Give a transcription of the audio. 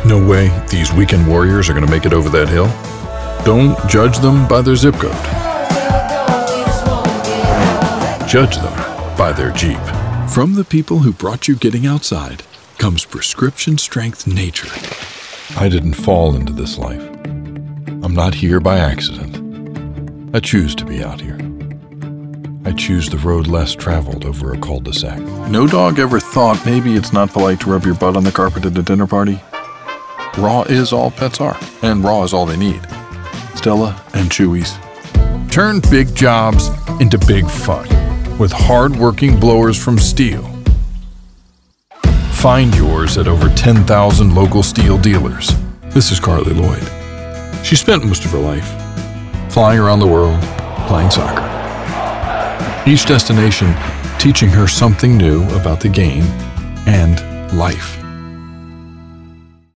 No way these weekend warriors are going to make it over that hill. Don't judge them by their zip code. Judge them by their Jeep. From the people who brought you getting outside comes prescription strength nature. I didn't fall into this life. I'm not here by accident. I choose to be out here. I choose the road less traveled over a cul-de-sac. No dog ever thought maybe it's not polite to rub your butt on the carpet at a dinner party. Raw is all pets are, and raw is all they need. Stella and Chewy's. Turn big jobs into big fun with hard-working blowers from Steel. Find yours at over 10,000 local Steel dealers. This is Carly Lloyd. She spent most of her life flying around the world, playing soccer. Each destination teaching her something new about the game and life.